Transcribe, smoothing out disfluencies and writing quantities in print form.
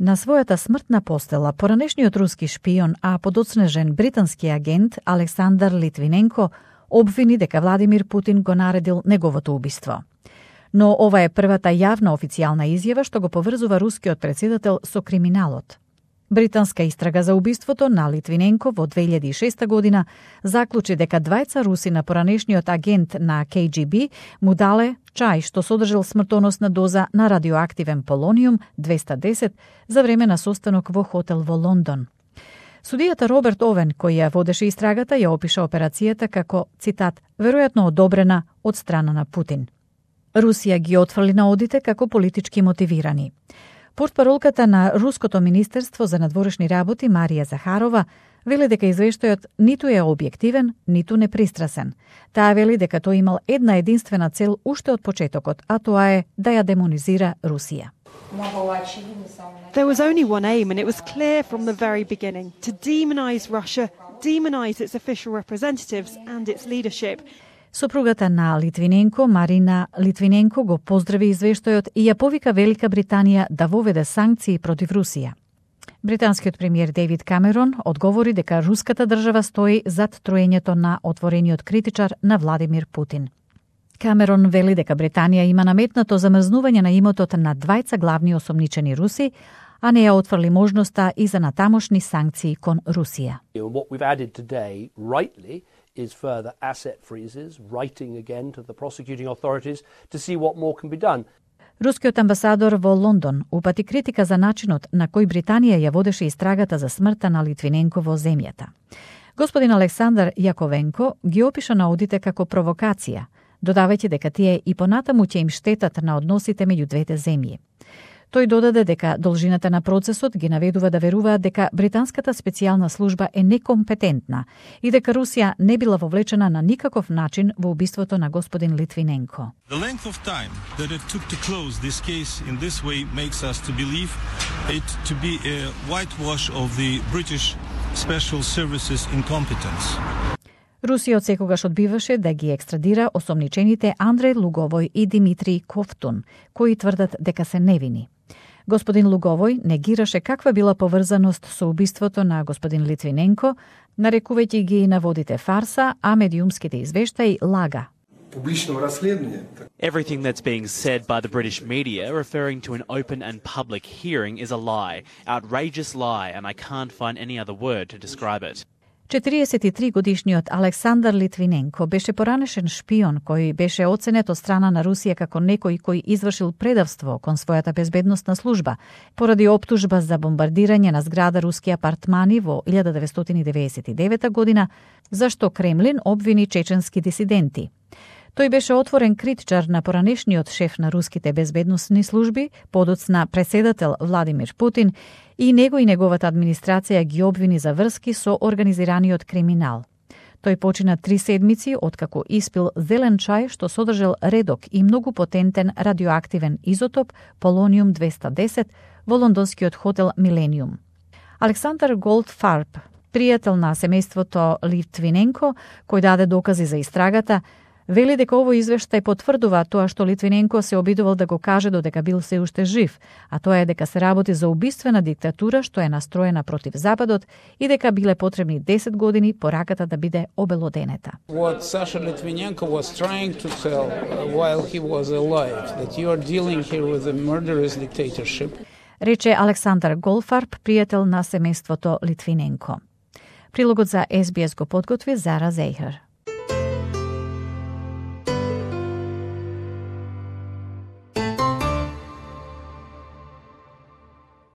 На својата смртна постела, поранешниот руски шпион, а подоцнежен британски агент Александар Литвиненко обвини дека Владимир Путин го наредил неговото убиство. Но ова е првата јавна официјална изјава што го поврзува рускиот председател со криминалот. Британска истрага за убиството на Литвиненко во 2006 година заклучи дека двајца руси на поранешниот агент на КГБ му дале чај што содржал смртоносна доза на радиоактивен полониум 210 за време на состанок во хотел во Лондон. Судијата Роберт Овен, кој ја водеше истрагата, ја опиша операцијата како, цитат, веројатно одобрена од страна на Путин. Русија ги отфрли наодите како политички мотивирани. Портпаролката на Руското министерство за надворешни работи Марија Захарова вели дека извештајот ниту е објективен, ниту непристрасен. Таа вели дека тој имал една единствена цел уште од почетокот, а тоа е да ја демонизира Русија. There was only one aim, and it was clear from the very beginning, to demonize Russia, demonize its official representatives and its leadership. Сопругата на Литвиненко, Марина Литвиненко, го поздрави извештајот и ја повика Велика Британија да воведе санкции против Русија. Британскиот премиер Дейвид Камерон одговори дека руската држава стои зад троењето на отворениот критичар на Владимир Путин. Камерон вели дека Британија има наметнато замрзнување на имотот на двајца главни осомничени руси, а не ја отфрли можноста и за натамошни санкции кон Русија. What we've added today, rightly, is further asset freezes, writing again to the prosecuting authorities to see what more can be done. Рускиот амбасадор во Лондон упати критика за начинот на кој Британија ја водеше истрагата за смртта на Литвиненко во земјата. Господин Александар Јаковенко ги опиша наодите како провокација, додавајќи дека тие и понатаму ќе им штетат на односите меѓу двете земји. Тој додаде дека должината на процесот ги наведува да веруваат дека британската специјална служба е некомпетентна и дека Русија не била вовлечена на никаков начин во убиството на господин Литвиненко. The length of time that it took to close this case in this way makes us to believe it to be a whitewash of the British Special Services incompetence. Русија од секогаш одбиваше да ги екстрадира осомничените Андреј Луговој и Димитри Ковтун, кои тврдат дека се невини. Господин Луговој негираше каква била поврзаност со убиството на господин Литвиненко, нарекувајќи ги наводите фарса, а медиумските извештаи лага. Everything that's being said by the British media referring to an open and public hearing is a lie, outrageous lie, and I can't find any other word to describe it. 43-годишниот Александар Литвиненко беше поранешен шпион кој беше оценет од страна на Русија како некој кој извршил предавство кон својата безбедносна служба поради оптужба за бомбардирање на зграда руски апартмани во 1999 година, за што Кремлин обвини чеченски дисиденти. Тој беше отворен критичар на поранешниот шеф на руските безбедносни служби, подоцна преседател Владимир Путин, и него и неговата администрација ги обвини за врски со организираниот криминал. Тој почина 3 седмици откако испил зелен чај што содржал редок и многу потентен радиоактивен изотоп полониум 210 во лондонскиот хотел Милениум. Александар Голдфарб, пријател на семејството Литвиненко, кој даде докази за истрагата, вели дека овој извештај потврдува тоа што Литвиненко се обидувал да го каже додека бил се уште жив, а тоа е дека се работи за убиствена диктатура што е настроена против Западот и дека биле потребни 10 години пораката да биде обелоденета. What Sasha Litvinenko was trying to tell while he was alive, that you are dealing here with a murderous dictatorship. Рече Александар Голфарб, пријател на семејството Литвиненко. Прилогот за SBS го подготви Зара Зейхер.